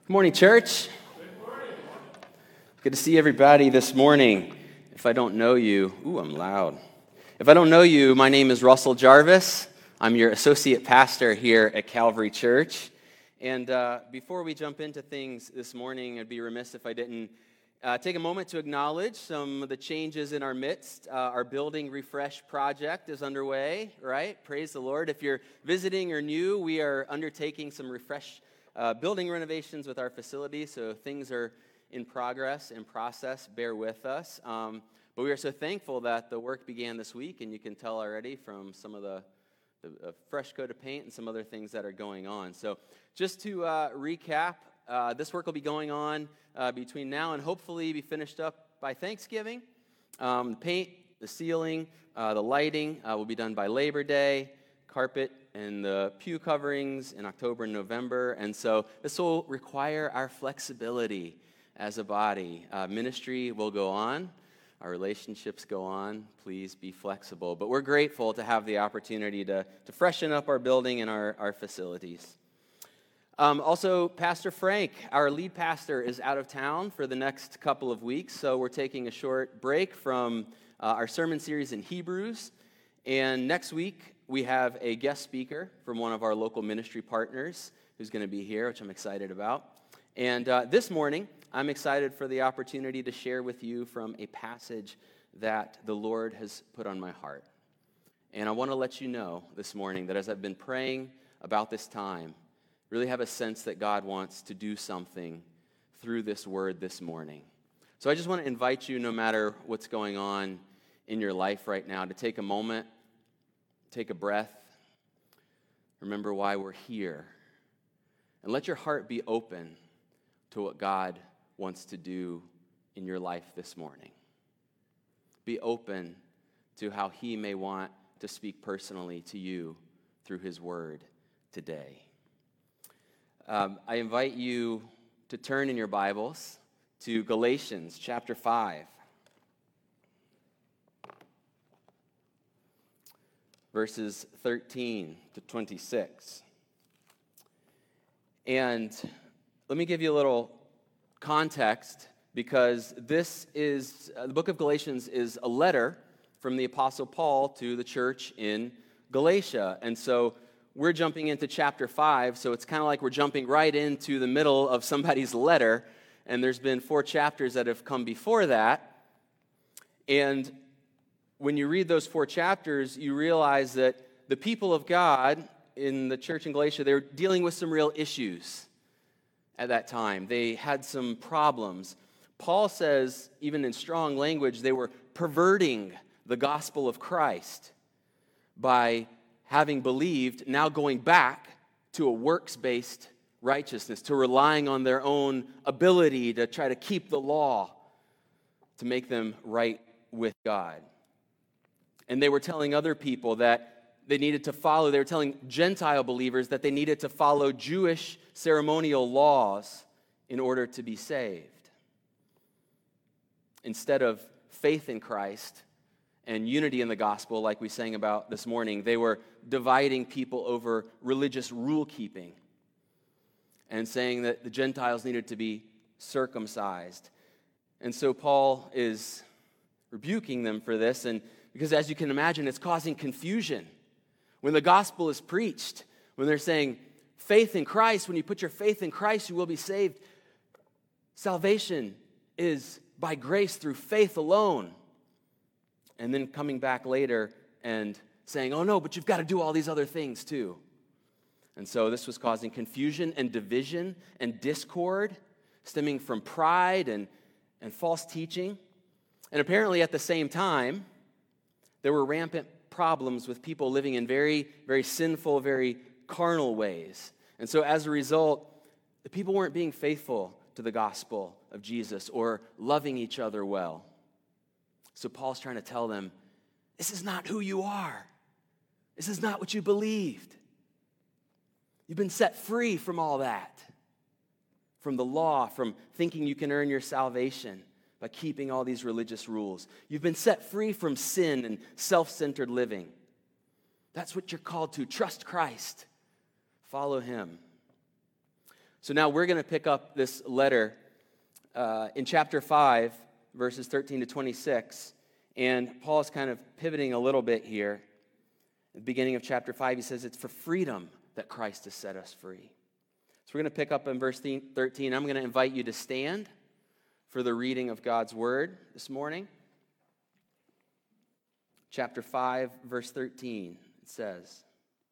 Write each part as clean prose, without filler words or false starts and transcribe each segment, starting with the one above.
Good morning, church. Good to see everybody this morning. If I don't know you, I'm loud. If I don't know you, my name is Russell Jarvis. I'm your associate pastor here at Calvary Church. And before we jump into things this morning, I'd be remiss if I didn't take a moment to acknowledge some of the changes in our midst. Our building refresh project is underway, right? Praise the Lord. If you're visiting or new, we are undertaking some building renovations with our facility, so things are in progress and process. Bear with us. But we are so thankful that the work began this week, and you can tell already from some of the fresh coat of paint and some other things that are going on. So just to recap, this work will be going on between now and hopefully be finished up by Thanksgiving. The paint, the ceiling, the lighting will be done by Labor Day. Carpet and the pew coverings in October and November. And so this will require our flexibility as a body. Ministry will go on. Our relationships go on. Please be flexible. But we're grateful to have the opportunity to freshen up our building and our facilities. Also, Pastor Frank, our lead pastor, is out of town for the next couple of weeks. So we're taking a short break from our sermon series in Hebrews. And next week, we have a guest speaker from one of our local ministry partners who's going to be here, which I'm excited about. And this morning, I'm excited for the opportunity to share with you from a passage that the Lord has put on my heart. And I want to let you know this morning that as I've been praying about this time, really have a sense that God wants to do something through this word this morning. So I just want to invite you, no matter what's going on in your life right now, to take a moment, take a breath, remember why we're here, and let your heart be open to what God wants to do in your life this morning. Be open to how He may want to speak personally to you through His word today. I invite you to turn in your Bibles to Galatians chapter 5. Verses 13 to 26. And let me give you a little context, because this is, the book of Galatians is a letter from the Apostle Paul to the church in Galatia. And so we're jumping into chapter 5, so it's kind of like we're jumping right into the middle of somebody's letter, and there's been 4 chapters that have come before that. And when you read those 4 chapters, you realize that the people of God in the church in Galatia, they were dealing with some real issues at that time. They had some problems. Paul says, even in strong language, they were perverting the gospel of Christ by having believed, now going back to a works-based righteousness, to relying on their own ability to try to keep the law to make them right with God. And they were telling other people that they needed to follow, they were telling Gentile believers that they needed to follow Jewish ceremonial laws in order to be saved. Instead of faith in Christ and unity in the gospel, like we sang about this morning, they were dividing people over religious rule-keeping and saying that the Gentiles needed to be circumcised. And so Paul is rebuking them for this, and because as you can imagine, it's causing confusion. When the gospel is preached, when they're saying, faith in Christ, when you put your faith in Christ, you will be saved. Salvation is by grace through faith alone. And then coming back later and saying, oh no, but you've got to do all these other things too. And so this was causing confusion and division and discord, stemming from pride and false teaching. And apparently at the same time, there were rampant problems with people living in very, very sinful, very carnal ways. And so as a result, the people weren't being faithful to the gospel of Jesus or loving each other well. So Paul's trying to tell them, this is not who you are. This is not what you believed. You've been set free from all that, from the law, from thinking you can earn your salvation by keeping all these religious rules. You've been set free from sin and self-centered living. That's what you're called to. Trust Christ. Follow Him. So now we're going to pick up this letter in chapter 5, verses 13 to 26. And Paul is kind of pivoting a little bit here. At the beginning of chapter 5, he says, it's for freedom that Christ has set us free. So we're going to pick up in verse 13. I'm going to invite you to stand for the reading of God's word this morning. Chapter 5, verse 13, it says,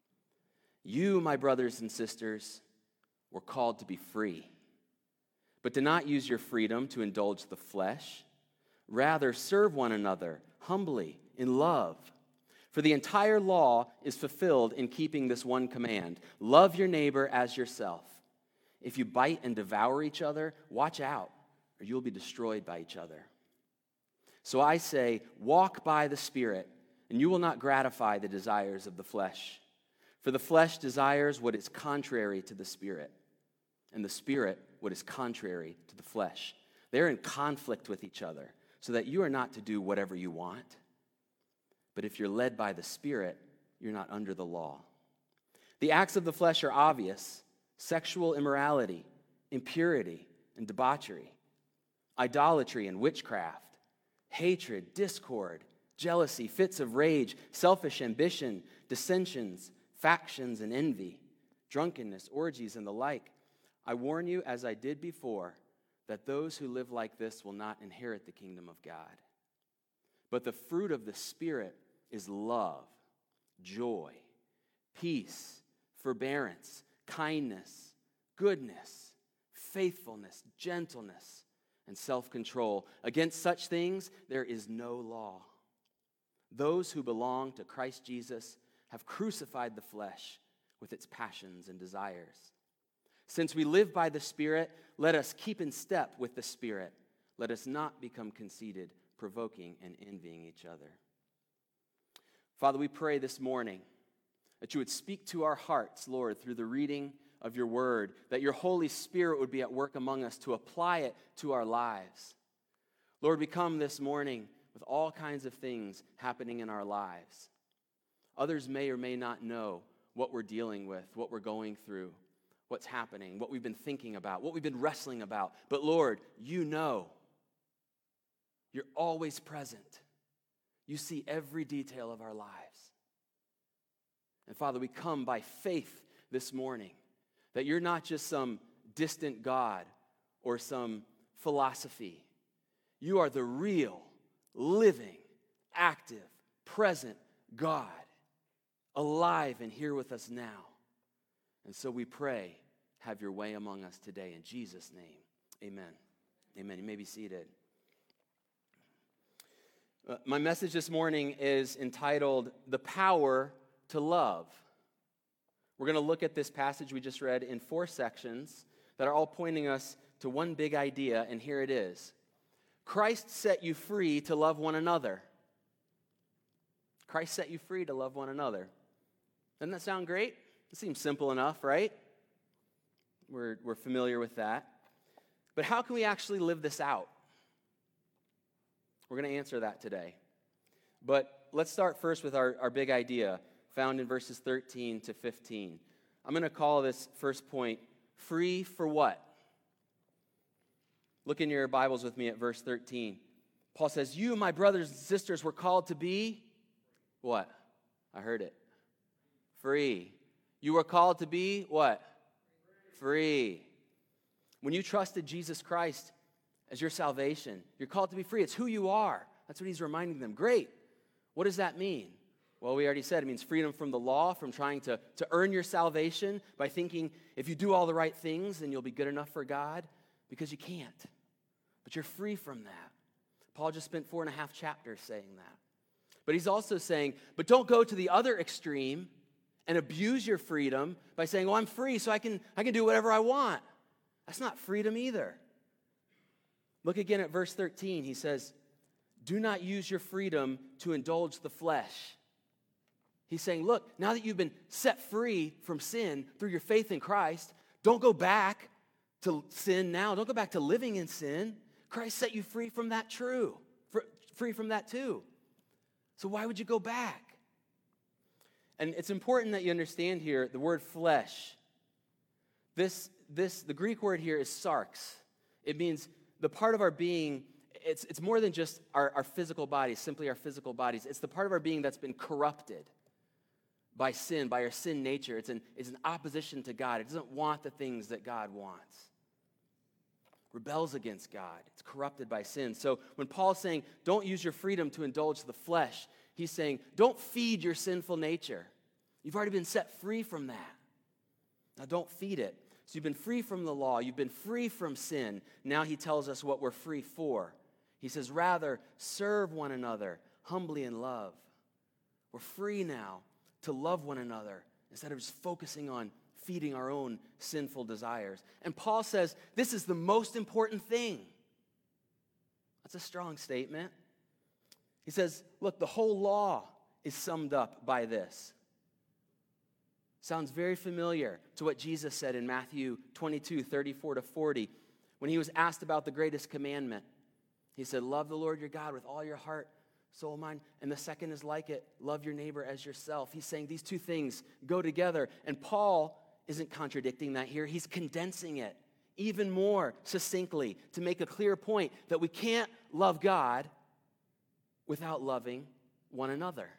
"You, my brothers and sisters, were called to be free, but do not use your freedom to indulge the flesh. Rather, serve one another humbly in love. For the entire law is fulfilled in keeping this one command: love your neighbor as yourself. If you bite and devour each other, watch out, or you'll be destroyed by each other. So I say, walk by the Spirit, and you will not gratify the desires of the flesh. For the flesh desires what is contrary to the Spirit, and the Spirit what is contrary to the flesh. They're in conflict with each other, so that you are not to do whatever you want. But if you're led by the Spirit, you're not under the law. The acts of the flesh are obvious: sexual immorality, impurity, and debauchery, idolatry and witchcraft, hatred, discord, jealousy, fits of rage, selfish ambition, dissensions, factions, and envy, drunkenness, orgies, and the like. I warn you, as I did before, that those who live like this will not inherit the kingdom of God. But the fruit of the Spirit is love, joy, peace, forbearance, kindness, goodness, faithfulness, gentleness, and self-control. Against such things there is no law. Those who belong to Christ Jesus have crucified the flesh with its passions and desires. Since we live by the Spirit, let us keep in step with the Spirit. Let us not become conceited, provoking and envying each other." Father, we pray this morning that you would speak to our hearts, Lord, through the reading of your word, that your Holy Spirit would be at work among us to apply it to our lives. Lord, we come this morning with all kinds of things happening in our lives. Others may or may not know what we're dealing with, what we're going through, what's happening, what we've been thinking about, what we've been wrestling about. But Lord, you know. You're always present. You see every detail of our lives. And Father, we come by faith this morning that you're not just some distant God or some philosophy. You are the real, living, active, present God, alive and here with us now. And so we pray, have your way among us today. In Jesus' name, amen. Amen. You may be seated. My message this morning is entitled, "The Power to Love." We're going to look at this passage we just read in 4 sections that are all pointing us to one big idea, and here it is. Christ set you free to love one another. Christ set you free to love one another. Doesn't that sound great? It seems simple enough, right? We're familiar with that. But how can we actually live this out? We're going to answer that today. But let's start first with our big idea found in verses 13 to 15. I'm going to call this first point, free for what? Look in your Bibles with me at verse 13. Paul says, "You, my brothers and sisters, were called to be," what? I heard it. Free. You were called to be what? Free. When you trusted Jesus Christ as your salvation, you're called to be free. It's who you are. That's what he's reminding them. Great. What does that mean? Well, we already said it means freedom from the law, from trying to earn your salvation by thinking if you do all the right things, then you'll be good enough for God, because you can't. But you're free from that. Paul just spent 4.5 chapters saying that. But he's also saying, but don't go to the other extreme and abuse your freedom by saying, "Oh, I'm free, so I can do whatever I want." That's not freedom either. Look again at verse 13. He says, "Do not use your freedom to indulge the flesh." He's saying, look, now that you've been set free from sin through your faith in Christ, don't go back to sin now. Don't go back to living in sin. Christ set you free from that free from that too. So why would you go back? And it's important that you understand here the word flesh. This the Greek word here is sarx. It means the part of our being, it's more than just our physical bodies, simply our physical bodies. It's the part of our being that's been corrupted by sin, by our sin nature. It's an opposition to God. It doesn't want the things that God wants. Rebels against God. It's corrupted by sin. So when Paul's saying, don't use your freedom to indulge the flesh, he's saying, don't feed your sinful nature. You've already been set free from that. Now don't feed it. So you've been free from the law. You've been free from sin. Now he tells us what we're free for. He says, rather, serve one another humbly in love. We're free now to love one another instead of just focusing on feeding our own sinful desires. And Paul says, this is the most important thing. That's a strong statement. He says, look, the whole law is summed up by this. Sounds very familiar to what Jesus said in Matthew 22, 34 to 40, when he was asked about the greatest commandment. He said, love the Lord your God with all your heart, soul, mind. And the second is like it, love your neighbor as yourself. He's saying these two things go together. And Paul isn't contradicting that here. He's condensing it even more succinctly to make a clear point that we can't love God without loving one another.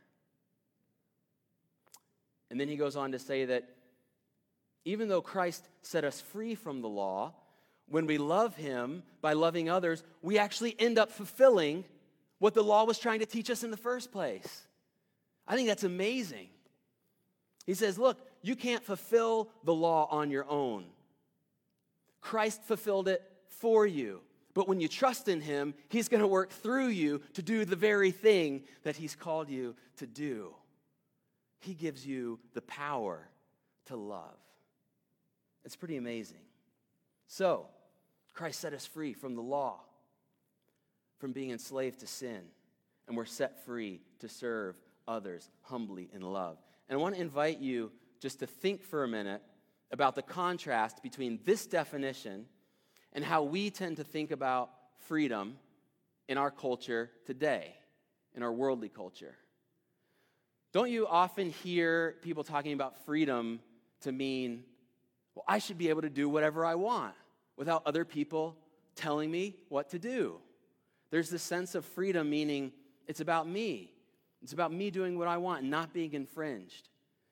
And then he goes on to say that even though Christ set us free from the law, when we love him by loving others, we actually end up fulfilling what the law was trying to teach us in the first place. I think that's amazing. He says, look, you can't fulfill the law on your own. Christ fulfilled it for you. But when you trust in him, he's going to work through you to do the very thing that he's called you to do. He gives you the power to love. It's pretty amazing. So, Christ set us free from the law, from being enslaved to sin, and we're set free to serve others humbly in love. And I want to invite you just to think for a minute about the contrast between this definition and how we tend to think about freedom in our culture today, in our worldly culture. Don't you often hear people talking about freedom to mean, well, I should be able to do whatever I want without other people telling me what to do? There's this sense of freedom meaning it's about me. It's about me doing what I want and not being infringed.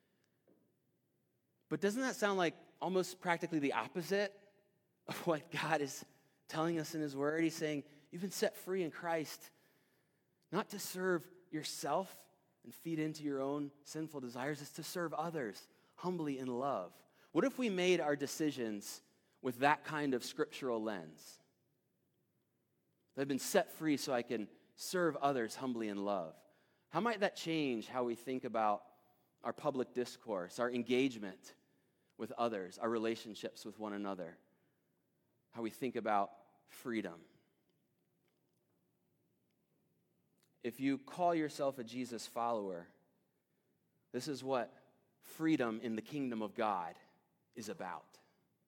But doesn't that sound like almost practically the opposite of what God is telling us in his word? He's saying, you've been set free in Christ, not to serve yourself and feed into your own sinful desires, it's to serve others humbly in love. What if we made our decisions with that kind of scriptural lens? I've been set free so I can serve others humbly in love. How might that change how we think about our public discourse, our engagement with others, our relationships with one another, how we think about freedom? If you call yourself a Jesus follower, this is what freedom in the kingdom of God is about.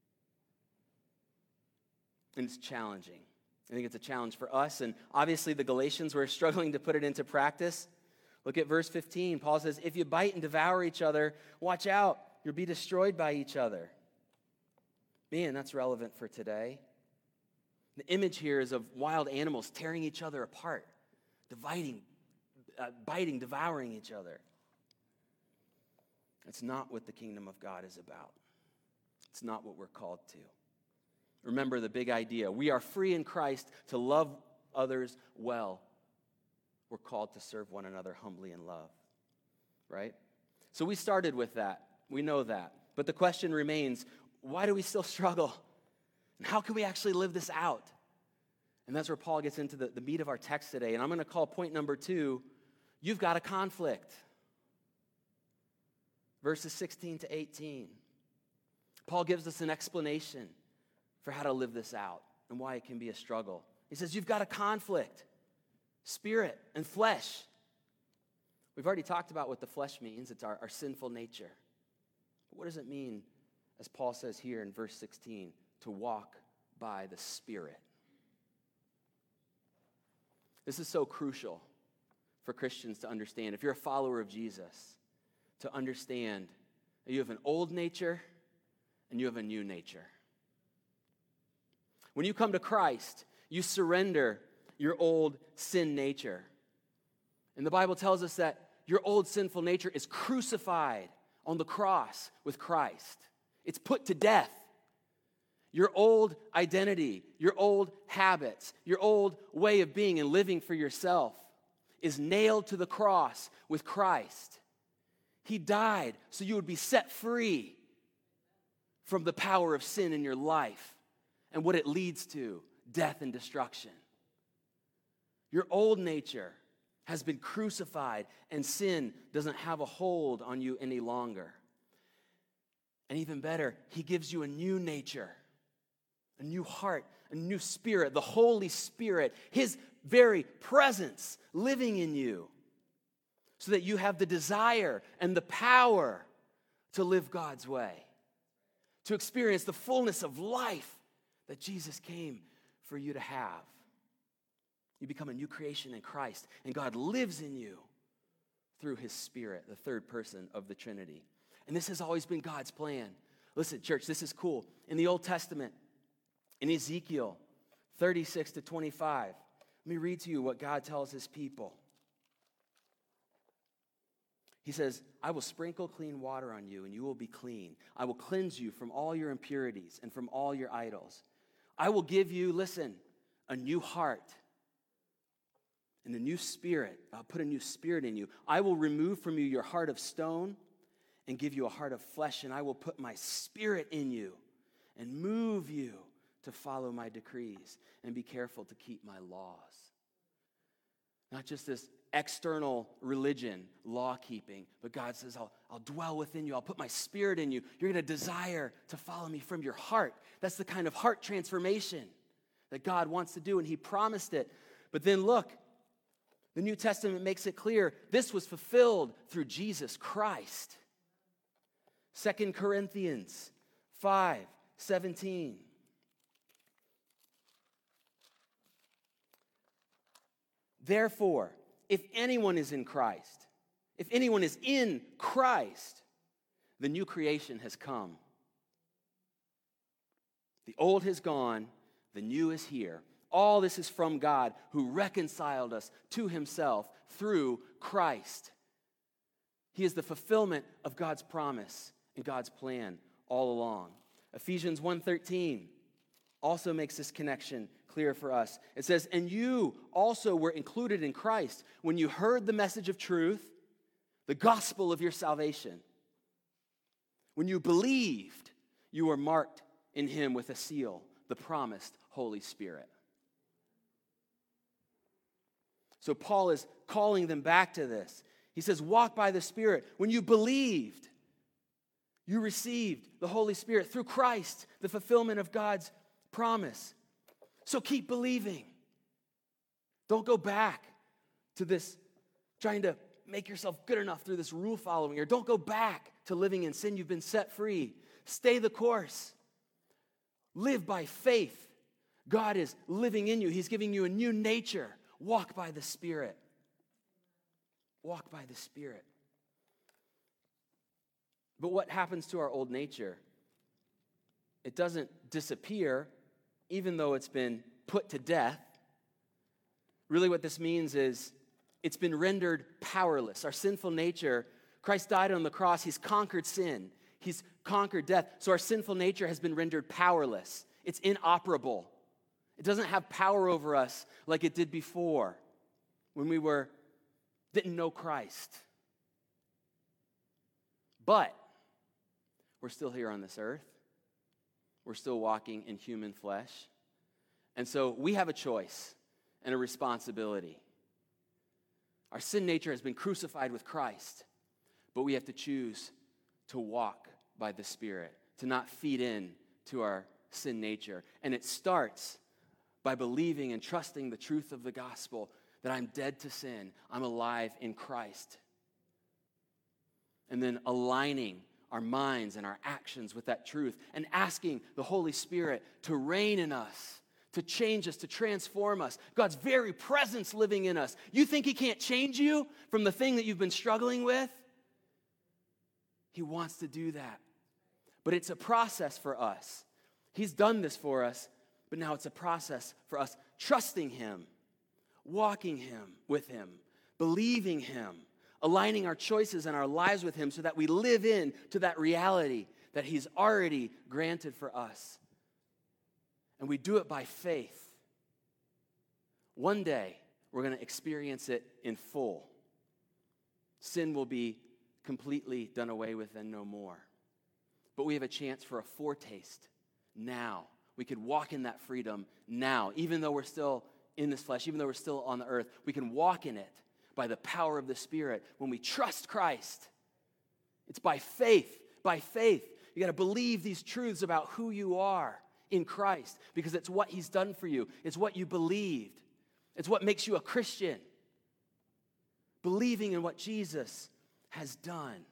And it's challenging. I think it's a challenge for us. And obviously the Galatians were struggling to put it into practice. Look at verse 15. Paul says, if you bite and devour each other, watch out. You'll be destroyed by each other. Man, that's relevant for today. The image here is of wild animals tearing each other apart, biting, devouring each other. That's not what the kingdom of God is about. It's not what we're called to. Remember the big idea. We are free in Christ to love others well. We're called to serve one another humbly in love, right? So we started with that. We know that. But the question remains, why do we still struggle? And how can we actually live this out? And that's where Paul gets into the meat of our text today. And I'm going to call point number 2, you've got a conflict. Verses 16 to 18. Paul gives us an explanation for how to live this out and why it can be a struggle. He says, you've got a conflict, spirit and flesh. We've already talked about what the flesh means. It's our sinful nature. But what does it mean, as Paul says here in verse 16, to walk by the Spirit? This is so crucial for Christians to understand. If you're a follower of Jesus, to understand that you have an old nature and you have a new nature. When you come to Christ, you surrender your old sin nature. And the Bible tells us that your old sinful nature is crucified on the cross with Christ. It's put to death. Your old identity, your old habits, your old way of being and living for yourself is nailed to the cross with Christ. He died so you would be set free from the power of sin in your life and what it leads to, death and destruction. Your old nature has been crucified, and sin doesn't have a hold on you any longer. And even better, he gives you a new nature, a new heart, a new spirit, the Holy Spirit, his very presence living in you, so that you have the desire and the power to live God's way, to experience the fullness of life that Jesus came for you to have. You become a new creation in Christ, and God lives in you through his Spirit, the third person of the Trinity. And this has always been God's plan. Listen, church, this is cool. In the Old Testament, in Ezekiel 36 to 25, let me read to you what God tells his people. He says, I will sprinkle clean water on you, and you will be clean. I will cleanse you from all your impurities and from all your idols. I will give you, listen, a new heart and a new spirit. I'll put a new spirit in you. I will remove from you your heart of stone and give you a heart of flesh, and I will put my spirit in you and move you to follow my decrees and be careful to keep my laws. Not just this external religion, law-keeping, but God says, I'll dwell within you. I'll put my spirit in you. You're going to desire to follow me from your heart. That's the kind of heart transformation that God wants to do, and he promised it. But then look, the New Testament makes it clear this was fulfilled through Jesus Christ. 2 Corinthians 5:17. Therefore, if anyone is in Christ, the new creation has come. The old has gone, the new is here. All this is from God, who reconciled us to himself through Christ. He is the fulfillment of God's promise and God's plan all along. Ephesians 1:13 also makes this connection clear for us. It says, and you also were included in Christ when you heard the message of truth, the gospel of your salvation. When you believed, you were marked in him with a seal, the promised Holy Spirit. So Paul is calling them back to this. He says, walk by the Spirit. When you believed, you received the Holy Spirit through Christ, the fulfillment of God's promise. So keep believing. Don't go back to this trying to make yourself good enough through this rule following, or don't go back to living in sin. You've been set free. Stay the course. Live by faith. God is living in you. He's giving you a new nature. Walk by the Spirit. Walk by the Spirit. But what happens to our old nature? It doesn't disappear, even though it's been put to death. Really what this means is it's been rendered powerless. Our sinful nature, Christ died on the cross. He's conquered sin. He's conquered death. So our sinful nature has been rendered powerless. It's inoperable. It doesn't have power over us like it did before when we didn't know Christ. But we're still here on this earth. We're still walking in human flesh. And so we have a choice and a responsibility. Our sin nature has been crucified with Christ, but we have to choose to walk by the Spirit, to not feed in to our sin nature. And it starts by believing and trusting the truth of the gospel that I'm dead to sin, I'm alive in Christ. And then aligning our minds and our actions with that truth and asking the Holy Spirit to reign in us, to change us, to transform us. God's very presence living in us. You think he can't change you from the thing that you've been struggling with? He wants to do that. But it's a process for us. He's done this for us, But now it's a process for us trusting him, walking with him, believing him, aligning our choices and our lives with him so that we live into that reality that he's already granted for us. And we do it by faith. One day, we're going to experience it in full. Sin will be completely done away with and no more. But we have a chance for a foretaste now. We could walk in that freedom now, even though we're still in this flesh, even though we're still on the earth. We can walk in it by the power of the Spirit when we trust Christ. It's by faith, by faith. You got to believe these truths about who you are in Christ because it's what he's done for you. It's what you believed. It's what makes you a Christian. Believing in what Jesus has done.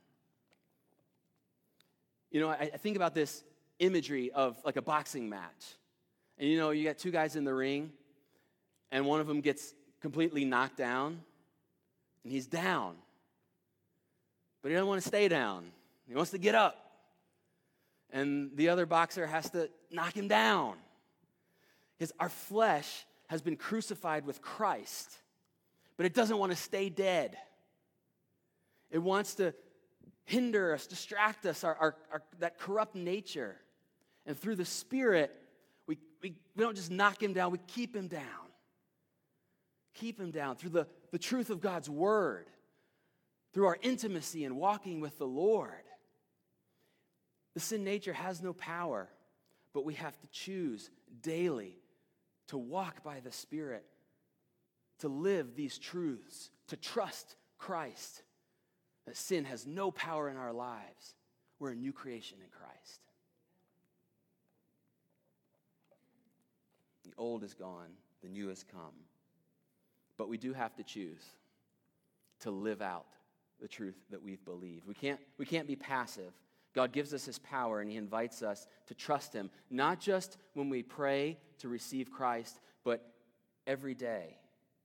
You know, I think about this imagery of like a boxing match. And you know, you got two guys in the ring, and one of them gets completely knocked down, and he's down. But he doesn't want to stay down. He wants to get up. And the other boxer has to knock him down. Because our flesh has been crucified with Christ, but it doesn't want to stay dead. It wants to hinder us, distract us, our that corrupt nature. And through the Spirit, we don't just knock him down, we keep him down. Keep him down through the truth of God's word, through our intimacy and walking with the Lord. The sin nature has no power, but we have to choose daily to walk by the Spirit, to live these truths, to trust Christ, that sin has no power in our lives. We're a new creation in Christ. The old is gone, the new has come. But we do have to choose to live out the truth that we've believed. We can't be passive. God gives us his power, and he invites us to trust him, not just when we pray to receive Christ, but every day.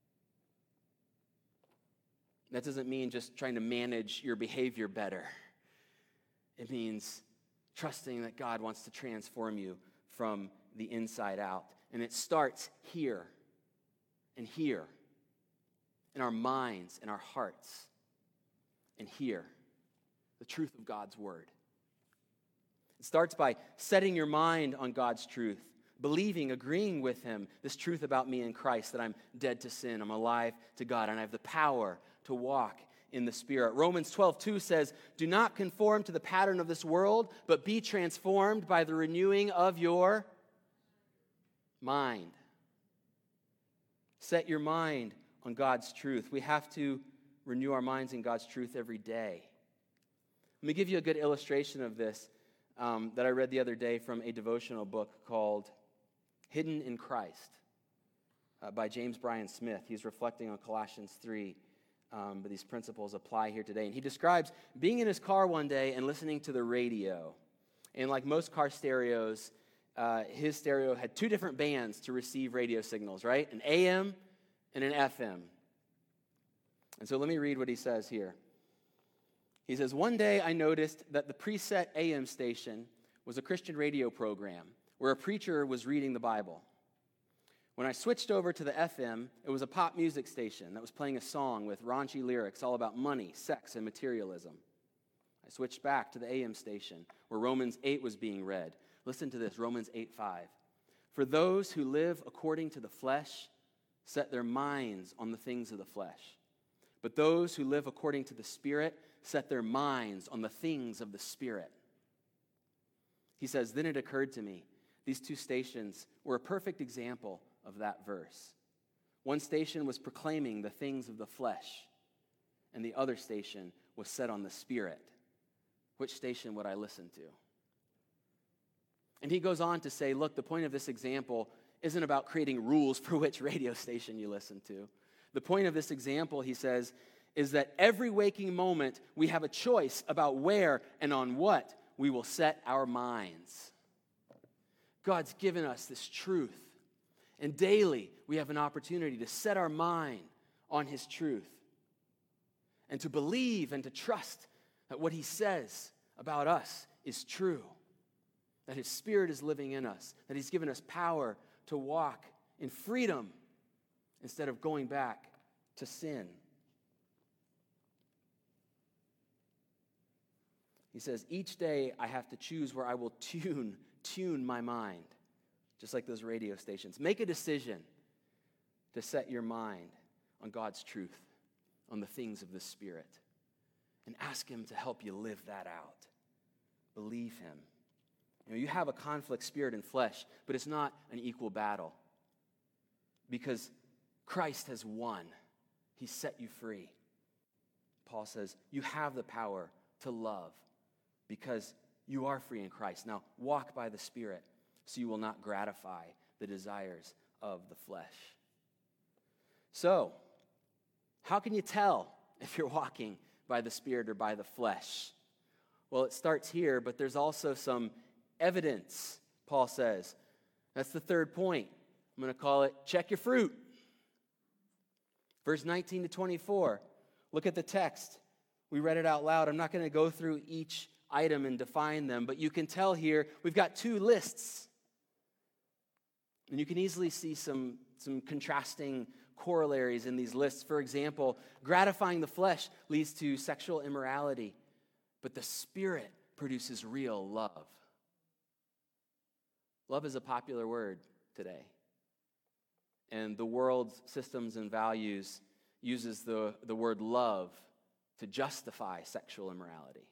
That doesn't mean just trying to manage your behavior better. It means trusting that God wants to transform you from the inside out. And it starts here and here, in our minds, in our hearts, and here, the truth of God's word. It starts by setting your mind on God's truth, believing, agreeing with him, this truth about me in Christ, that I'm dead to sin, I'm alive to God, and I have the power to walk in the Spirit. Romans 12:2 says, "Do not conform to the pattern of this world, but be transformed by the renewing of your mind." Set your mind on God's truth. We have to renew our minds in God's truth every day. Let me give you a good illustration of this that I read the other day from a devotional book called Hidden in Christ by James Bryan Smith. He's reflecting on Colossians 3, but these principles apply here today. And he describes being in his car one day and listening to the radio. And like most car stereos, his stereo had two different bands to receive radio signals, right? An AM and an FM. And so let me read what he says here. He says, "One day I noticed that the preset AM station was a Christian radio program where a preacher was reading the Bible. When I switched over to the FM, it was a pop music station that was playing a song with raunchy lyrics all about money, sex, and materialism. I switched back to the AM station where Romans 8 was being read. Listen to this, Romans 8:5. For those who live according to the flesh set their minds on the things of the flesh. But those who live according to the Spirit set their minds on the things of the Spirit." He says, "Then it occurred to me, these two stations were a perfect example of that verse. One station was proclaiming the things of the flesh, and the other station was set on the Spirit. Which station would I listen to?" And he goes on to say, look, the point of this example isn't about creating rules for which radio station you listen to. The point of this example, he says, is that every waking moment we have a choice about where and on what we will set our minds. God's given us this truth, and daily we have an opportunity to set our mind on his truth and to believe and to trust that what he says about us is true. that his Spirit is living in us, that he's given us power to walk in freedom instead of going back to sin. He says, each day I have to choose where I will tune my mind, just like those radio stations. Make a decision to set your mind on God's truth, on the things of the Spirit, and ask him to help you live that out. Believe him. You have a conflict, spirit and flesh, but it's not an equal battle because Christ has won. He set you free. Paul says, you have the power to love because you are free in Christ. Now, walk by the Spirit so you will not gratify the desires of the flesh. So, how can you tell if you're walking by the Spirit or by the flesh? Well, it starts here, but there's also some evidence, Paul says. That's the third point. I'm going to call it check your fruit. Verse 19 to 24. Look at the text. We read it out loud. I'm not going to go through each item and define them, but you can tell here we've got two lists. And you can easily see some contrasting corollaries in these lists. For example, gratifying the flesh leads to sexual immorality, but the Spirit produces real love. Love is a popular word today. And the world's systems and values uses the word love to justify sexual immorality.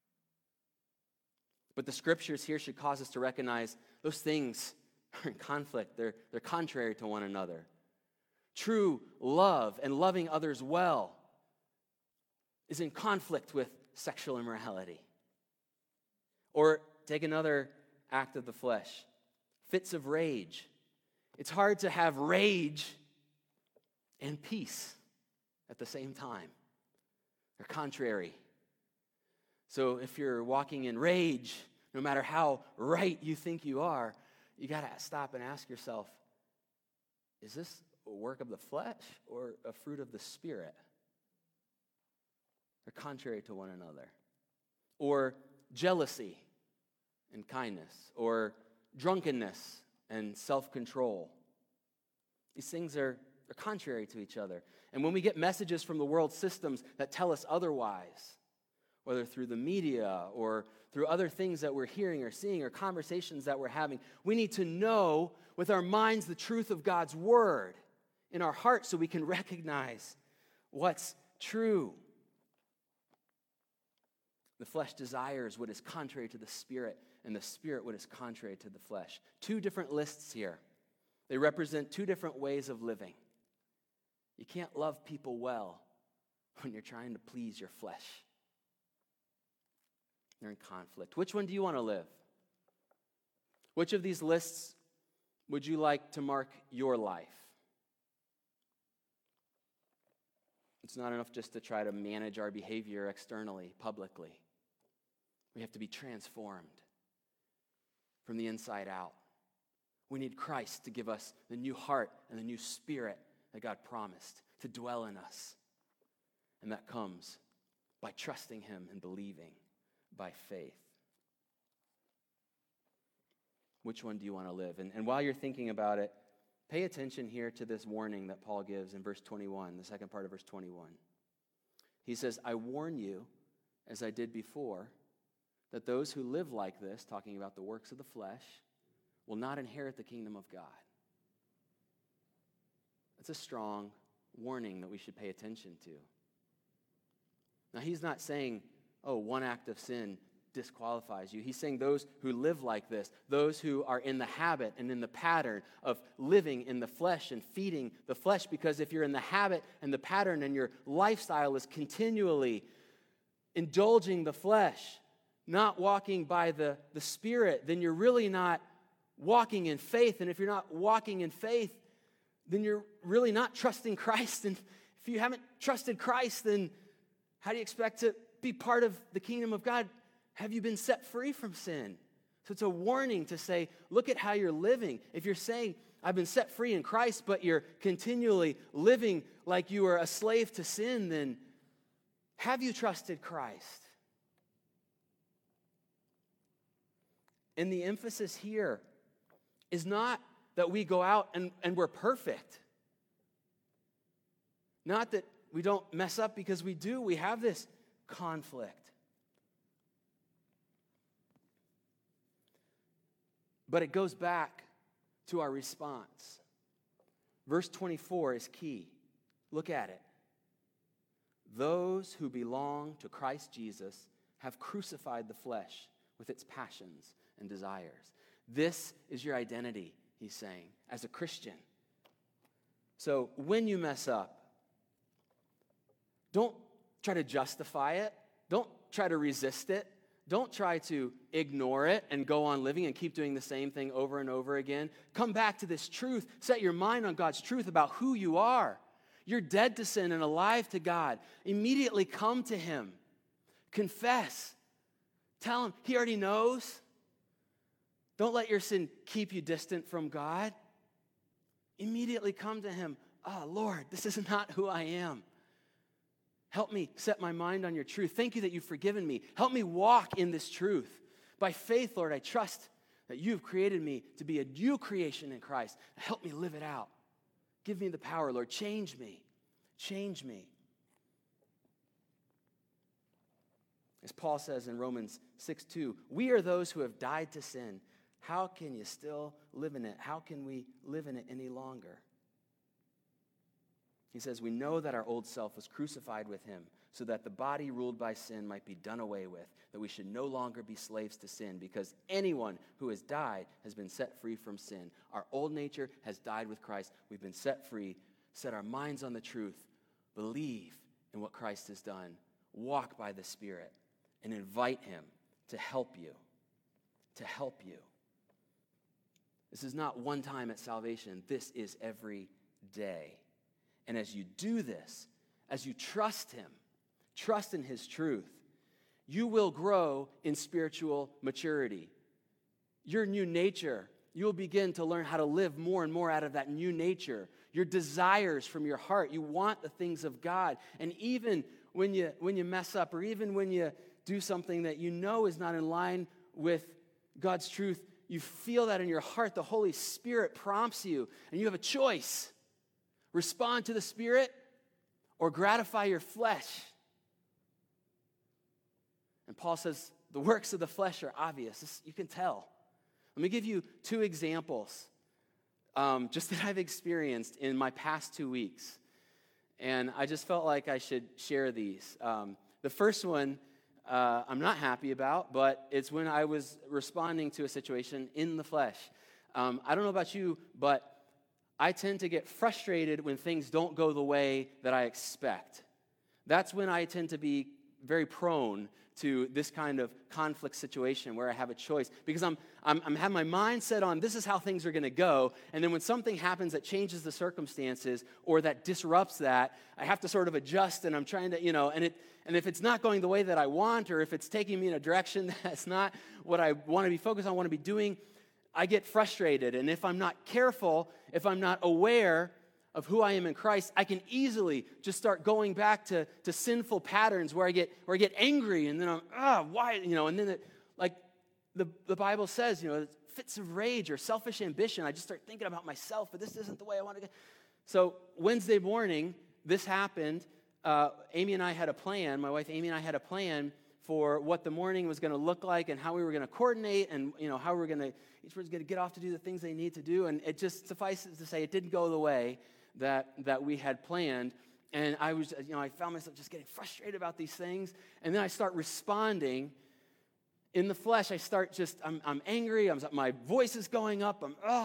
But the scriptures here should cause us to recognize those things are in conflict. They're contrary to one another. True love and loving others well is in conflict with sexual immorality. Or take another act of the flesh, fits of rage. It's hard to have rage and peace at the same time. They're contrary. So if you're walking in rage, no matter how right you think you are, you got to stop and ask yourself, is this a work of the flesh or a fruit of the Spirit? They're contrary to one another. Or jealousy and kindness, or drunkenness and self-control. These things are contrary to each other. And when we get messages from the world systems that tell us otherwise, whether through the media or through other things that we're hearing or seeing or conversations that we're having, we need to know with our minds the truth of God's word in our hearts so we can recognize what's true. The flesh desires what is contrary to the Spirit, and the Spirit what is contrary to the flesh. Two different lists here. They represent two different ways of living. You can't love people well when you're trying to please your flesh. They're in conflict. Which one do you want to live? Which of these lists would you like to mark your life? It's not enough just to try to manage our behavior externally, publicly. We have to be transformed from the inside out. We need Christ to give us the new heart and the new spirit that God promised to dwell in us. And that comes by trusting him and believing by faith. Which one do you want to live? And while you're thinking about it, pay attention here to this warning that Paul gives in verse 21, the second part of verse 21. He says, I warn you, as I did before, that those who live like this, talking about the works of the flesh, will not inherit the kingdom of God. That's a strong warning that we should pay attention to. Now, he's not saying, one act of sin disqualifies you. He's saying those who live like this, those who are in the habit and in the pattern of living in the flesh and feeding the flesh, because if you're in the habit and the pattern and your lifestyle is continually indulging the flesh, not walking by the Spirit, then you're really not walking in faith. And if you're not walking in faith, then you're really not trusting Christ. And if you haven't trusted Christ, then how do you expect to be part of the kingdom of God? Have you been set free from sin? So it's a warning to say, look at how you're living. If you're saying, I've been set free in Christ, but you're continually living like you are a slave to sin, then have you trusted Christ? And the emphasis here is not that we go out and we're perfect. Not that we don't mess up, because we do. We have this conflict. But it goes back to our response. Verse 24 is key. Look at it. Those who belong to Christ Jesus have crucified the flesh with its passions and desires. This is your identity, he's saying, as a Christian. So when you mess up, don't try to justify it. Don't try to resist it. Don't try to ignore it and go on living and keep doing the same thing over and over again. Come back to this truth. Set your mind on God's truth about who you are. You're dead to sin and alive to God. Immediately come to him. Confess. Tell him. He already knows. Don't let your sin keep you distant from God. Immediately come to him. Oh, Lord, this is not who I am. Help me set my mind on your truth. Thank you that you've forgiven me. Help me walk in this truth. By faith, Lord, I trust that you've created me to be a new creation in Christ. Help me live it out. Give me the power, Lord. Change me. Change me. As Paul says in Romans 6:2, we are those who have died to sin. How can you still live in it? How can we live in it any longer? He says, we know that our old self was crucified with him so that the body ruled by sin might be done away with, that we should no longer be slaves to sin, because anyone who has died has been set free from sin. Our old nature has died with Christ. We've been set free. Set our minds on the truth. Believe in what Christ has done. Walk by the Spirit and invite him to help you. To help you. This is not one time at salvation. This is every day. And as you do this, as you trust him, trust in his truth, you will grow in spiritual maturity. Your new nature, you'll begin to learn how to live more and more out of that new nature. Your desires from your heart, you want the things of God. And even when you mess up, or even when you do something that you know is not in line with God's truth, you feel that in your heart. The Holy Spirit prompts you, and you have a choice. Respond to the Spirit or gratify your flesh. And Paul says the works of the flesh are obvious. You can tell. Let me give you two examples just that I've experienced in my past 2 weeks. And I just felt like I should share these. The first one I'm not happy about, but it's when I was responding to a situation in the flesh. I don't know about you, but I tend to get frustrated when things don't go the way that I expect. That's when I tend to be very prone to this kind of conflict situation where I have a choice, because I'm having my mind set on this is how things are going to go, and then when something happens that changes the circumstances or that disrupts that, I have to sort of adjust, and I'm trying to, and if it's not going the way that I want, or if it's taking me in a direction that's not what I want to be focused on, want to be doing, I get frustrated. And if I'm not careful, if I'm not aware of who I am in Christ, I can easily just start going back to sinful patterns where I get angry, and then I'm, why, and then like the Bible says, fits of rage or selfish ambition, I just start thinking about myself, but this isn't the way I want to go. So Wednesday morning, this happened. Amy and I had a plan, my wife Amy and I had a plan for what the morning was going to look like and how we were going to coordinate, and how we were going to, each person's going to get off to do the things they need to do. And it just suffices to say it didn't go the way that we had planned. And I was, I found myself just getting frustrated about these things. And then I start responding in the flesh. I start just, I'm angry. My voice is going up.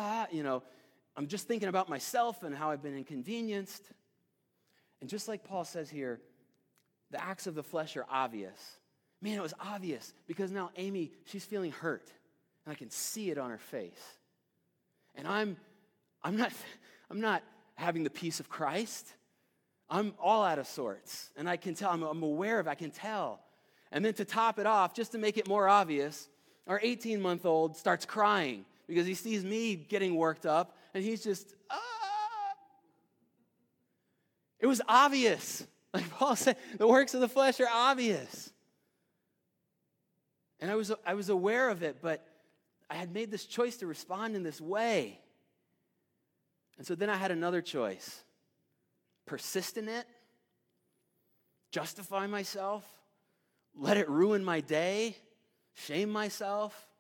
I'm just thinking about myself and how I've been inconvenienced. And just like Paul says here, the acts of the flesh are obvious. Man, it was obvious because now Amy, she's feeling hurt, and I can see it on her face. And I'm not having the peace of Christ. I'm all out of sorts, and I can tell. I'm aware of it. I can tell. And then to top it off, just to make it more obvious, our 18-month-old starts crying because he sees me getting worked up, and he's just, It was obvious. Like Paul said, the works of the flesh are obvious. And I was aware of it, but I had made this choice to respond in this way. And so then I had another choice. Persist in it, justify myself, let it ruin my day, shame myself,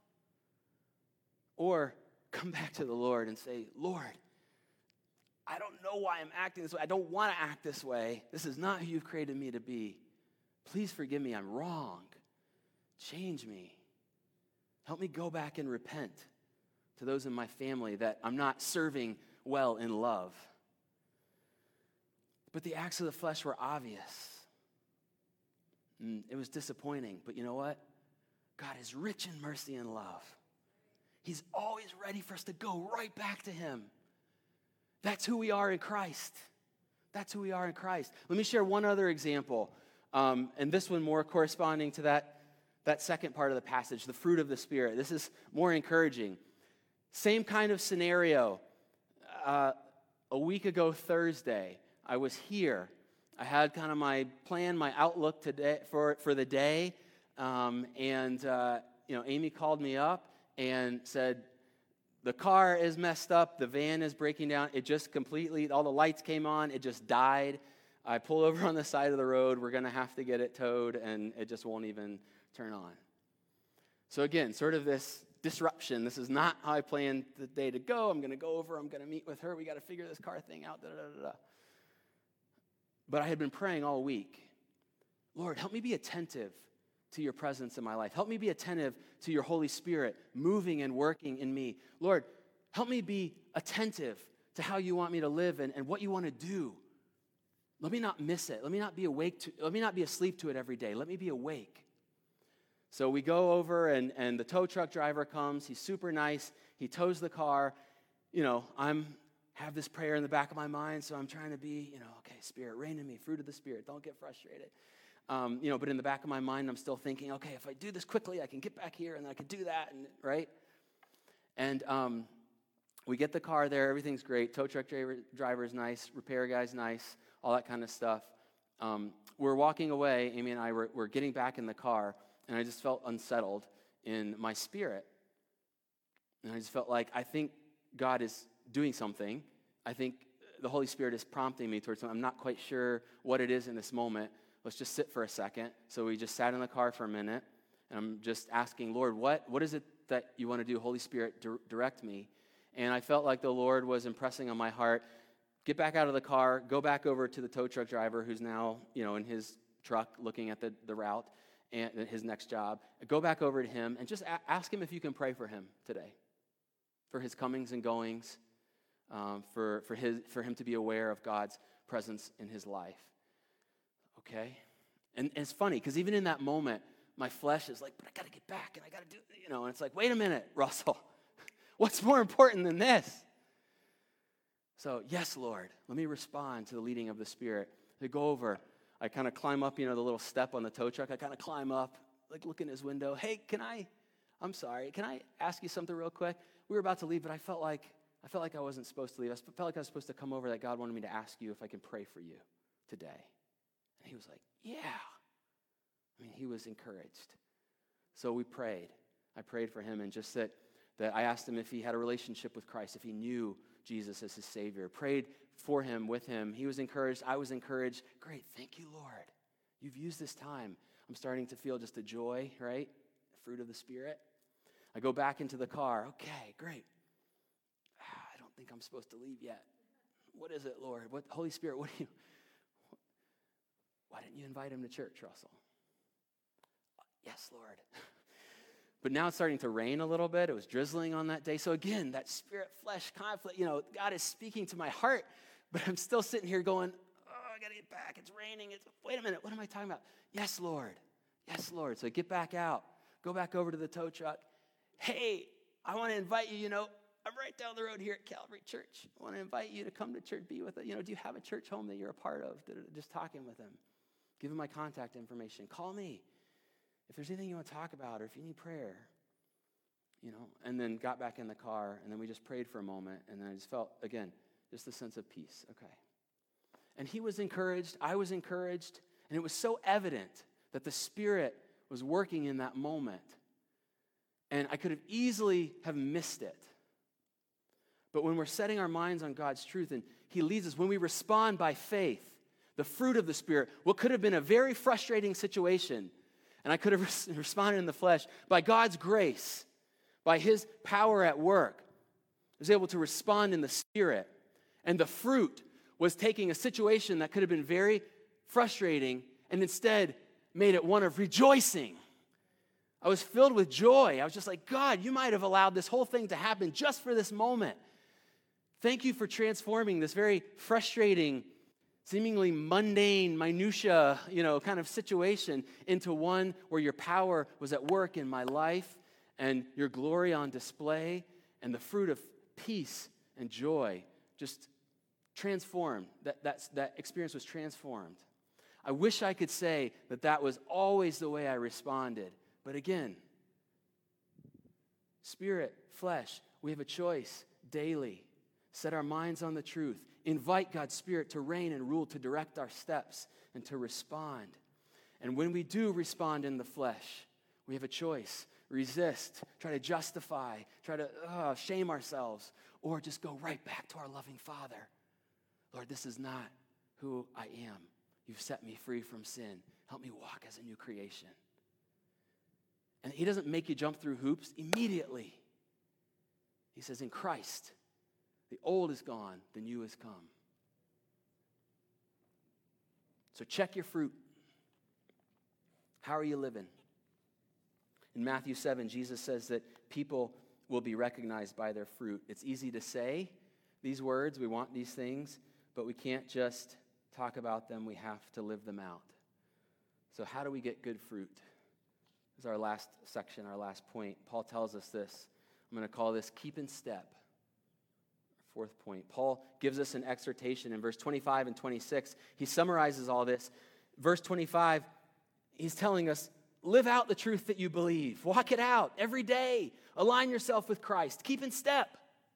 or come back to the Lord and say, Lord, I don't know why I'm acting this way. I don't want to act this way. This is not who you've created me to be. Please forgive me. I'm wrong. Change me. Help me go back and repent to those in my family that I'm not serving well in love. But the acts of the flesh were obvious. It was disappointing. But you know what? God is rich in mercy and love. He's always ready for us to go right back to him. That's who we are in Christ. That's who we are in Christ. Let me share one other example, and this one more corresponding to that second part of the passage, the fruit of the Spirit. This is more encouraging. Same kind of scenario. A week ago Thursday, I was here. I had kind of my plan, my outlook today for the day, Amy called me up and said, the car is messed up, the van is breaking down, it just completely, all the lights came on, it just died. I pull over on the side of the road, we're going to have to get it towed, and it just won't even turn on. So again, sort of this disruption. This is not how I planned the day to go. I'm going to go over, I'm going to meet with her, we got to figure this car thing out, da-da-da-da. But I had been praying all week, Lord, help me be attentive to your presence in my life. Help me be attentive to your Holy Spirit moving and working in me. Lord, help me be attentive to how you want me to live and what you want to do. Let me not miss it. Let me not be asleep to it every day. Let me be awake. So we go over and the tow truck driver comes. He's super nice. He tows the car. Have this prayer in the back of my mind, so I'm trying to be, okay, Spirit, reign in me, fruit of the Spirit. Don't get frustrated. But in the back of my mind, I'm still thinking, okay, if I do this quickly, I can get back here, and I can do that, right? And we get the car there. Everything's great. Tow truck driver's nice. Repair guy's nice. All that kind of stuff. We're walking away. Amy and I were getting back in the car, and I just felt unsettled in my spirit. And I just felt like, I think God is doing something. I think the Holy Spirit is prompting me towards something. I'm not quite sure what it is in this moment. Let's just sit for a second. So we just sat in the car for a minute, and I'm just asking, Lord, what is it that you want to do? Holy Spirit, direct me. And I felt like the Lord was impressing on my heart, get back out of the car, go back over to the tow truck driver who's now, in his truck looking at the route and his next job. Go back over to him and just ask him if you can pray for him today, for his comings and goings, for him to be aware of God's presence in his life. Okay? And it's funny, because even in that moment, my flesh is like, but I got to get back, and I got to do, and it's like, wait a minute, Russell. What's more important than this? So, yes, Lord, let me respond to the leading of the Spirit. I go over, I kind of climb up, the little step on the tow truck. I kind of climb up, like look in his window. Hey, I'm sorry, can I ask you something real quick? We were about to leave, but I felt like I wasn't supposed to leave. I felt like I was supposed to come over, that God wanted me to ask you if I can pray for you today. And he was like, yeah. He was encouraged. So we prayed. I prayed for him, and just that I asked him if he had a relationship with Christ, if he knew Jesus as his Savior. Prayed for him, with him. He was encouraged. I was encouraged. Great. Thank you, Lord. You've used this time. I'm starting to feel just a joy, right? The fruit of the Spirit. I go back into the car. Okay, great. I don't think I'm supposed to leave yet. What is it, Lord? Holy Spirit, why didn't you invite him to church, Russell? Yes, Lord. But now it's starting to rain a little bit. It was drizzling on that day. So again, that spirit-flesh conflict, God is speaking to my heart, but I'm still sitting here going, I got to get back. It's raining. Wait a minute. What am I talking about? Yes, Lord. Yes, Lord. So I get back out, go back over to the tow truck. Hey, I want to invite you, I'm right down the road here at Calvary Church. I want to invite you to come to church, be with us. Do you have a church home that you're a part of? Just talking with them. Give him my contact information. Call me if there's anything you want to talk about, or if you need prayer. And then got back in the car, and then we just prayed for a moment, and then I just felt, again, just a sense of peace. Okay. And he was encouraged, I was encouraged, and it was so evident that the Spirit was working in that moment. And I could have easily have missed it. But when we're setting our minds on God's truth and he leads us, when we respond by faith, the fruit of the Spirit, what could have been a very frustrating situation, and I could have responded in the flesh, by God's grace, by his power at work, I was able to respond in the Spirit. And the fruit was taking a situation that could have been very frustrating and instead made it one of rejoicing. I was filled with joy. I was just like, God, you might have allowed this whole thing to happen just for this moment. Thank you for transforming this very frustrating, seemingly mundane, minutia, kind of situation into one where your power was at work in my life and your glory on display and the fruit of peace and joy just transformed. That experience was transformed. I wish I could say that was always the way I responded. But again, spirit, flesh, we have a choice daily. Set our minds on the truth. Invite God's Spirit to reign and rule, to direct our steps, and to respond. And when we do respond in the flesh, we have a choice. Resist, try to justify, try to shame ourselves, or just go right back to our loving Father. Lord, this is not who I am. You've set me free from sin. Help me walk as a new creation. And he doesn't make you jump through hoops immediately. He says, in Christ, the old is gone, the new has come. So check your fruit. How are you living? In Matthew 7, Jesus says that people will be recognized by their fruit. It's easy to say these words, we want these things, but we can't just talk about them, we have to live them out. So how do we get good fruit? This is our last section, our last point. Paul tells us this. I'm going to call this keep in step. Fourth point. Paul gives us an exhortation in verse 25 and 26. He summarizes all this. Verse 25, he's telling us, live out the truth that you believe. Walk it out every day. Align yourself with Christ. Keep in step.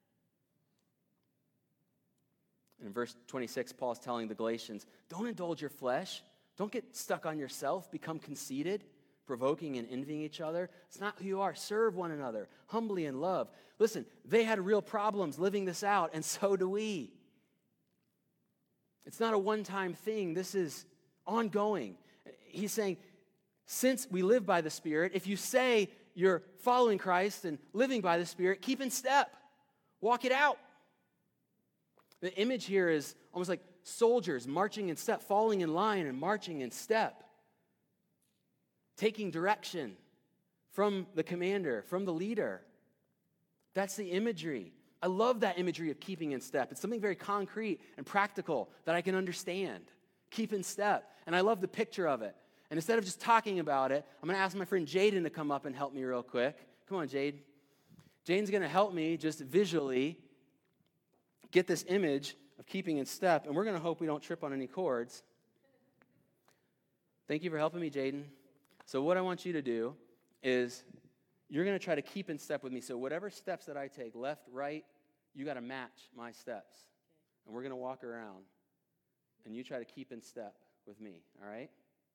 In verse 26, Paul's telling the Galatians, don't indulge your flesh. Don't get stuck on yourself. Become conceited, provoking and envying each other. It's not who you are. Serve one another humbly in love. Listen, they had real problems living this out, and so do we. It's not a one-time thing. This is ongoing. He's saying, since we live by the Spirit, if you say you're following Christ and living by the Spirit, keep in step. Walk it out. The image here is almost like soldiers marching in step, falling in line and marching in step. Taking direction from the commander, from the leader. That's the imagery. I love that imagery of keeping in step. It's something very concrete and practical that I can understand. Keep in step. And I love the picture of it. And instead of just talking about it, I'm going to ask my friend Jaden to come up and help me real quick. Come on, Jade. Jaden's going to help me just visually get this image of keeping in step. And we're going to hope we don't trip on any cords. Thank you for helping me, Jaden. So what I want you to do is you're going to try to keep in step with me. So whatever steps that I take, left, right, you got to match my steps. And we're going to walk around. And you try to keep in step with me, all right?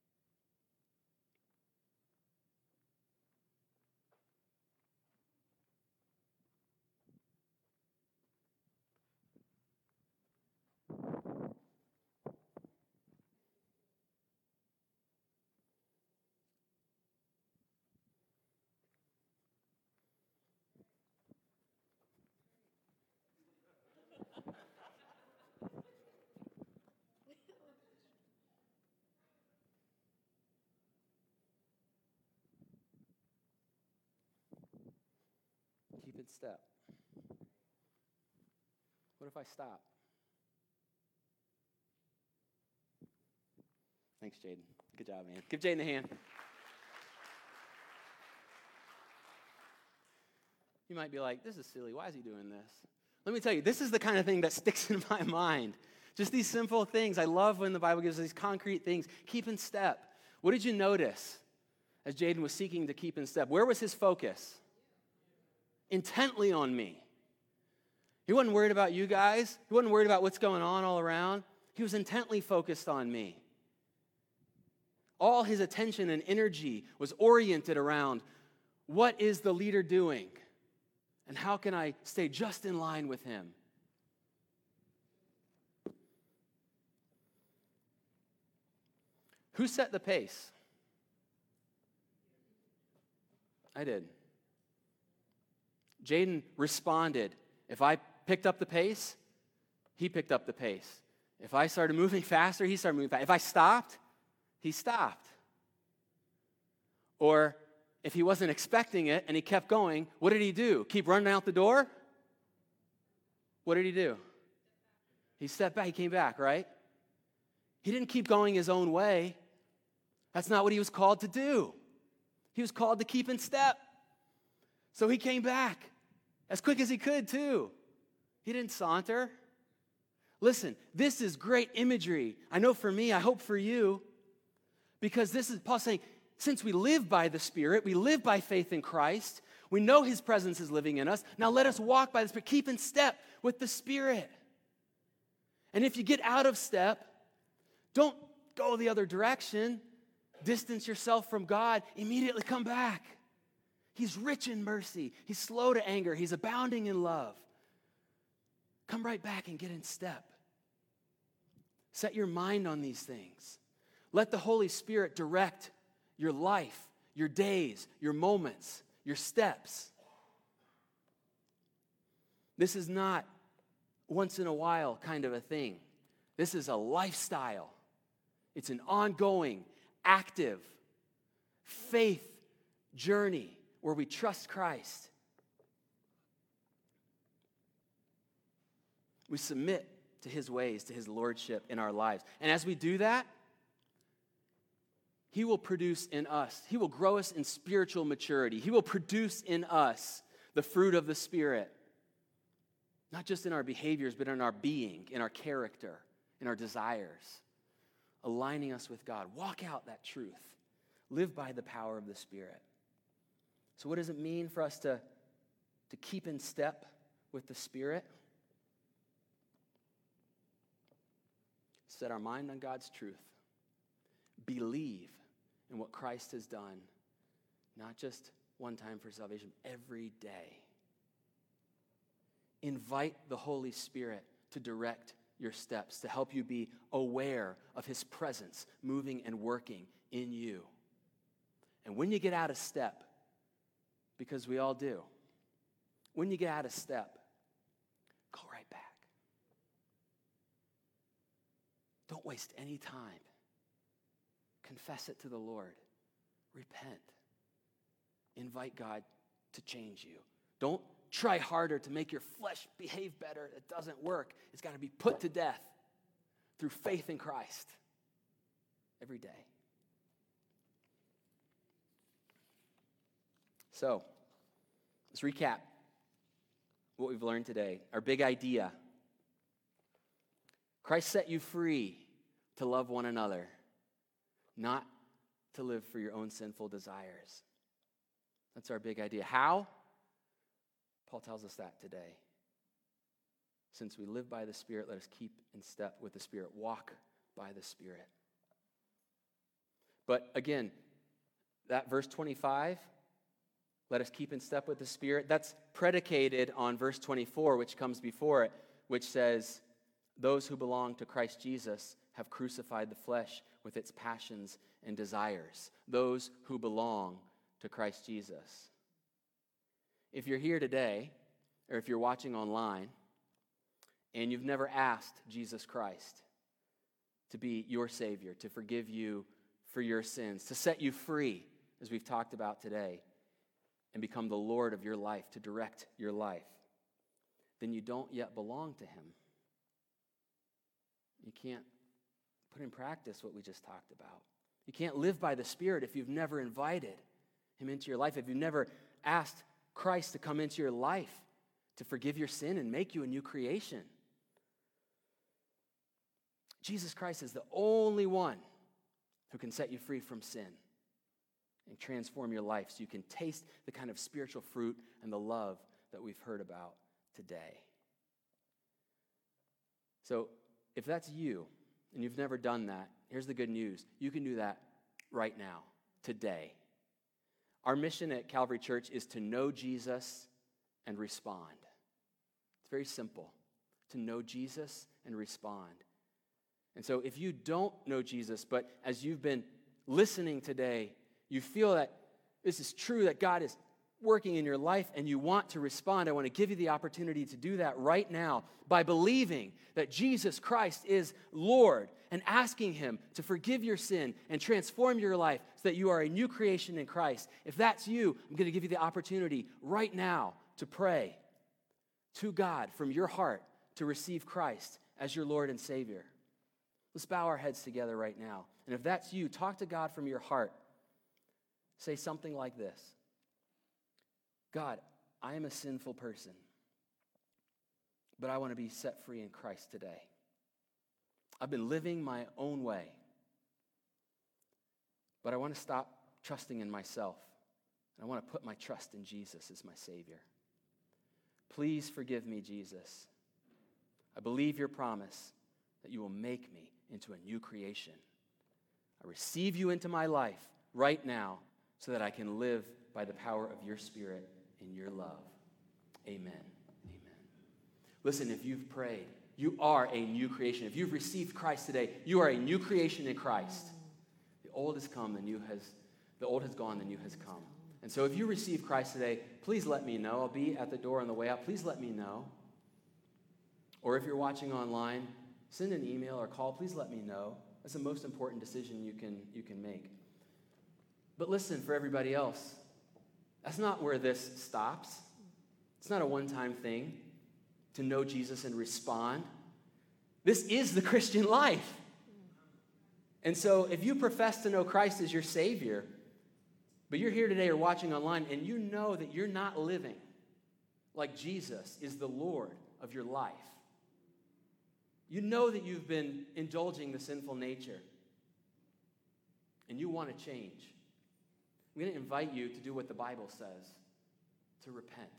Keep in step. What if I stop? Thanks, Jaden. Good job, man. Give Jaden a hand. You might be like, this is silly. Why is he doing this? Let me tell you, this is the kind of thing that sticks in my mind. Just these simple things. I love when the Bible gives us these concrete things. Keep in step. What did you notice as Jaden was seeking to keep in step? Where was his focus? Intently on me. He wasn't worried about you guys. He wasn't worried about what's going on all around. He was intently focused on me. All his attention and energy was oriented around what is the leader doing? And how can I stay just in line with him? Who set the pace? I did. Jaden responded. If I picked up the pace, he picked up the pace. If I started moving faster, he started moving faster. If I stopped, he stopped. Or if he wasn't expecting it and he kept going, what did he do? Keep running out the door? What did he do? He stepped back. He came back, right? He didn't keep going his own way. That's not what he was called to do. He was called to keep in step. So he came back as quick as he could, too. He didn't saunter. Listen, this is great imagery. I know for me, I hope for you, because this is Paul saying, since we live by the Spirit, we live by faith in Christ, we know his presence is living in us, now let us walk by the Spirit, keep in step with the Spirit. And if you get out of step, don't go the other direction, distance yourself from God, immediately come back. He's rich in mercy, he's slow to anger, he's abounding in love. Come right back and get in step. Set your mind on these things. Let the Holy Spirit direct your life, your days, your moments, your steps. This is not once in a while kind of a thing. This is a lifestyle. It's an ongoing, active faith journey where we trust Christ. We submit to his ways, to his lordship in our lives. And as we do that, he will produce in us, he will grow us in spiritual maturity. He will produce in us the fruit of the Spirit. Not just in our behaviors, but in our being, in our character, in our desires. Aligning us with God. Walk out that truth. Live by the power of the Spirit. So what does it mean for us to keep in step with the Spirit? Set our mind on God's truth. Believe in what Christ has done, not just one time for salvation, every day. Invite the Holy Spirit to direct your steps, to help you be aware of his presence moving and working in you. And when you get out of step, because we all do, when you get out of step, go right back. Don't waste any time. Confess it to the Lord. Repent. Invite God to change you. Don't try harder to make your flesh behave better. It doesn't work. It's got to be put to death through faith in Christ every day. So, let's recap what we've learned today. Our big idea. Christ set you free to love one another, not to live for your own sinful desires. That's our big idea. How? Paul tells us that today. Since we live by the Spirit, let us keep in step with the Spirit. Walk by the Spirit. But again, that verse 25, let us keep in step with the Spirit, that's predicated on verse 24, which comes before it, which says, those who belong to Christ Jesus have crucified the flesh with its passions and desires. Those who belong to Christ Jesus. If you're here today, or if you're watching online, and you've never asked Jesus Christ to be your Savior, to forgive you for your sins, to set you free, as we've talked about today, and become the Lord of your life, to direct your life, then you don't yet belong to him. You can't put in practice what we just talked about. You can't live by the Spirit if you've never invited him into your life, if you've never asked Christ to come into your life, to forgive your sin and make you a new creation. Jesus Christ is the only one who can set you free from sin and transform your life so you can taste the kind of spiritual fruit and the love that we've heard about today. So if that's you and you've never done that, here's the good news. You can do that right now, today. Our mission at Calvary Church is to know Jesus and respond. It's very simple, to know Jesus and respond. And so if you don't know Jesus, but as you've been listening today, you feel that this is true, that God is working in your life and you want to respond, I want to give you the opportunity to do that right now by believing that Jesus Christ is Lord and asking Him to forgive your sin and transform your life so that you are a new creation in Christ. If that's you, I'm going to give you the opportunity right now to pray to God from your heart to receive Christ as your Lord and Savior. Let's bow our heads together right now. And if that's you, talk to God from your heart. Say something like this: God, I am a sinful person, but I want to be set free in Christ today. I've been living my own way, but I want to stop trusting in myself. And I want to put my trust in Jesus as my Savior. Please forgive me, Jesus. I believe your promise that you will make me into a new creation. I receive you into my life right now so that I can live by the power of your Spirit in your love. Amen. Amen. Listen, if you've prayed, you are a new creation. If you've received Christ today, you are a new creation in Christ. The old has come, the old has gone, the new has come. And so if you receive Christ today, please let me know. I'll be at the door on the way out. Please let me know. Or if you're watching online, send an email or call. Please let me know. That's the most important decision you can make. But listen, for everybody else, that's not where this stops. It's not a one-time thing to know Jesus and respond. This is the Christian life. And so if you profess to know Christ as your Savior, but you're here today or watching online and you know that you're not living like Jesus is the Lord of your life, you know that you've been indulging the sinful nature and you want to change, I'm going to invite you to do what the Bible says, to repent,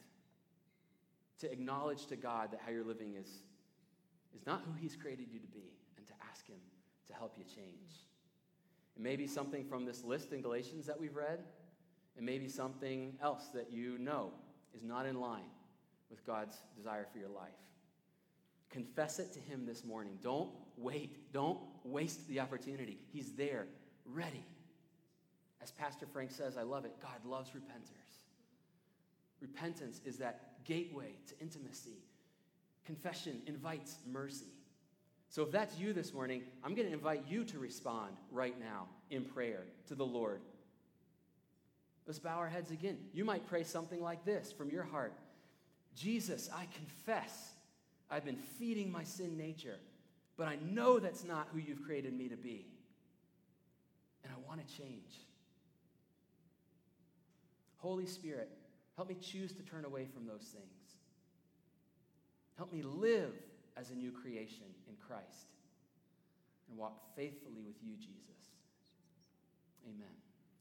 to acknowledge to God that how you're living is not who He's created you to be, and to ask Him to help you change. It may be something from this list in Galatians that we've read. It may be something else that you know is not in line with God's desire for your life. Confess it to Him this morning. Don't wait. Don't waste the opportunity. He's there, ready. As Pastor Frank says, I love it, God loves repenters. Repentance is that gateway to intimacy. Confession invites mercy. So if that's you this morning, I'm going to invite you to respond right now in prayer to the Lord. Let's bow our heads again. You might pray something like this from your heart. Jesus, I confess I've been feeding my sin nature, but I know that's not who you've created me to be. And I want to change. Holy Spirit, help me choose to turn away from those things. Help me live as a new creation in Christ and walk faithfully with you, Jesus. Amen.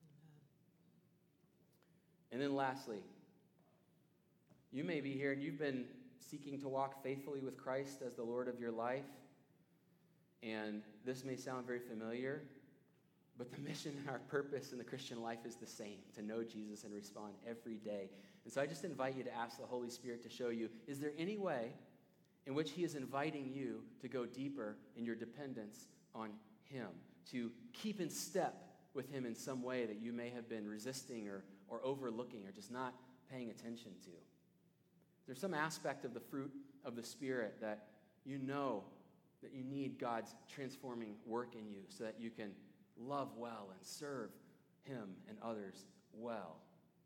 And then lastly, you may be here and you've been seeking to walk faithfully with Christ as the Lord of your life. And this may sound very familiar, but the mission and our purpose in the Christian life is the same, to know Jesus and respond every day. And so I just invite you to ask the Holy Spirit to show you, is there any way in which He is inviting you to go deeper in your dependence on Him, to keep in step with Him in some way that you may have been resisting or overlooking or just not paying attention to? There's some aspect of the fruit of the Spirit that you know that you need God's transforming work in you so that you can love well and serve Him and others well.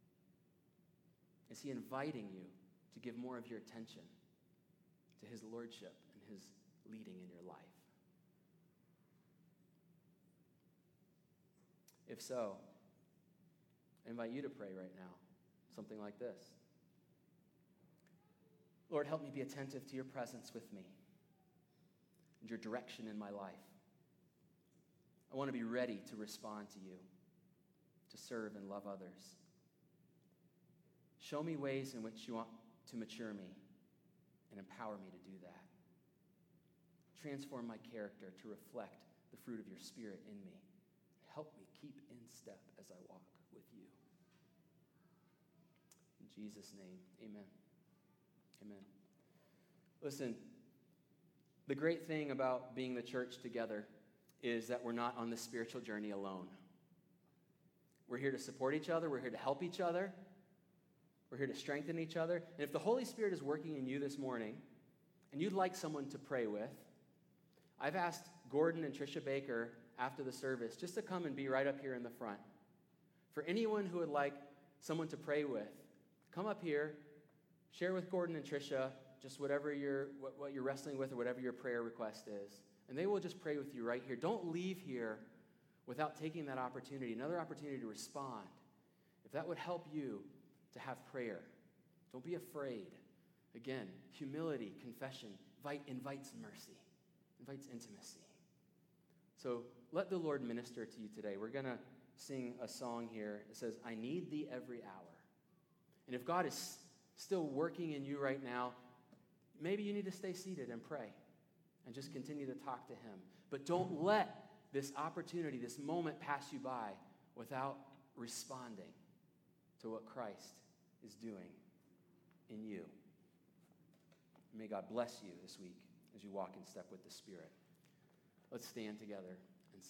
Is He inviting you to give more of your attention to His lordship and His leading in your life? If so, I invite you to pray right now, something like this. Lord, help me be attentive to your presence with me and your direction in my life. I want to be ready to respond to you, to serve and love others. Show me ways in which you want to mature me and empower me to do that. Transform my character to reflect the fruit of your Spirit in me. Help me keep in step as I walk with you. In Jesus' name, amen. Amen. Listen, the great thing about being the church together is that we're not on the spiritual journey alone. We're here to support each other. We're here to help each other. We're here to strengthen each other. And if the Holy Spirit is working in you this morning and you'd like someone to pray with, I've asked Gordon and Tricia Baker after the service just to come and be right up here in the front. For anyone who would like someone to pray with, come up here, share with Gordon and Tricia just whatever what you're wrestling with or whatever your prayer request is. And they will just pray with you right here. Don't leave here without taking that opportunity, another opportunity to respond. If that would help you to have prayer, don't be afraid. Again, humility, confession, invites mercy, invites intimacy. So let the Lord minister to you today. We're going to sing a song here. It says, I need thee every hour. And if God is still working in you right now, maybe you need to stay seated and pray and just continue to talk to him. But don't let this opportunity, this moment pass you by without responding to what Christ is doing in you. May God bless you this week as you walk in step with the Spirit. Let's stand together.